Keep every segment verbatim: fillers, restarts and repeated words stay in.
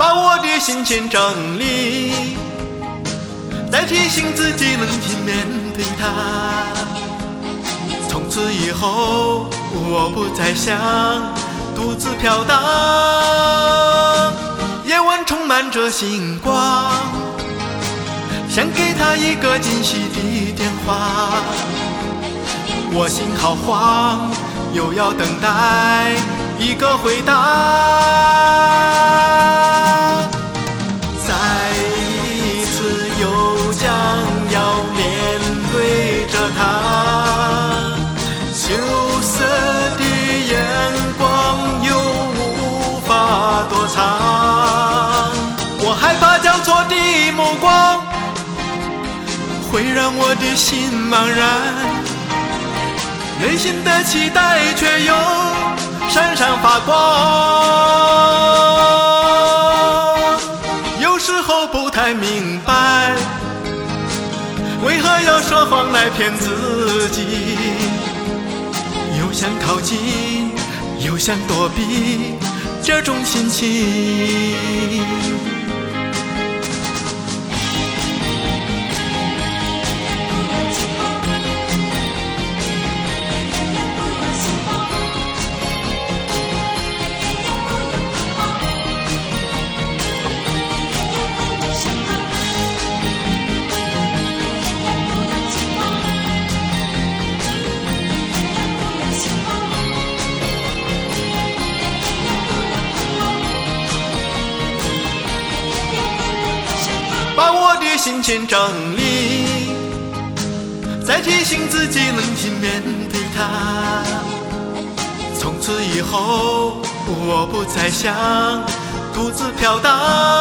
把我的心情整理，再提醒自己冷静面对它。从此以后，我不再想独自飘荡，夜晚充满着星光，想给他一个惊喜的电话。我心好慌，又要等待一个回答。再一次又将要面对着他，羞涩的眼光又无法躲藏。我害怕交错的目光会让我的心茫然，内心的期待却又闪闪发光。有时候不太明白，为何要说谎来骗自己，又想靠近又想躲避这种心情。把我的心情整理，再提醒自己冷静面对它。从此以后，我不再想独自飘荡，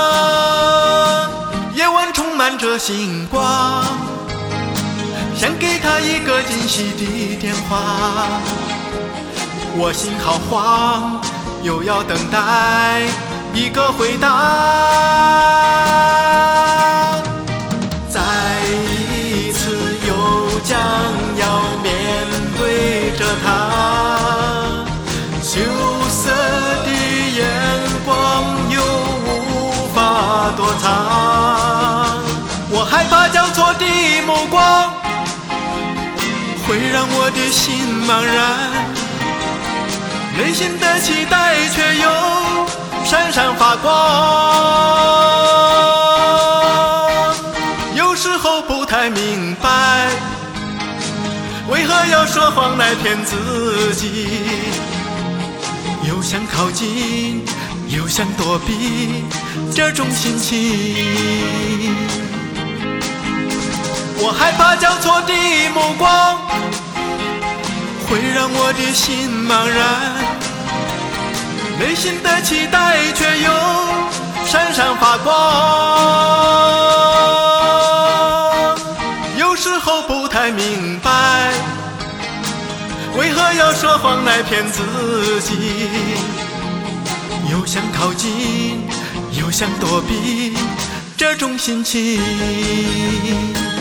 夜晚充满着星光，想给他一个惊喜的电话。我心好慌，又要等待一个回答。再一次又将要面对着他，羞涩的眼光又无法躲藏。我害怕交错的目光会让我的心茫然，内心的期待却又闪闪发光。有时候不太明白，为何要说谎来骗自己，又想靠近又想躲避这种心情。我害怕交错的目光会让我的心茫然，内心的期待却又闪闪发光。有时候不太明白，为何要说谎来骗自己，又想靠近又想躲避这种心情。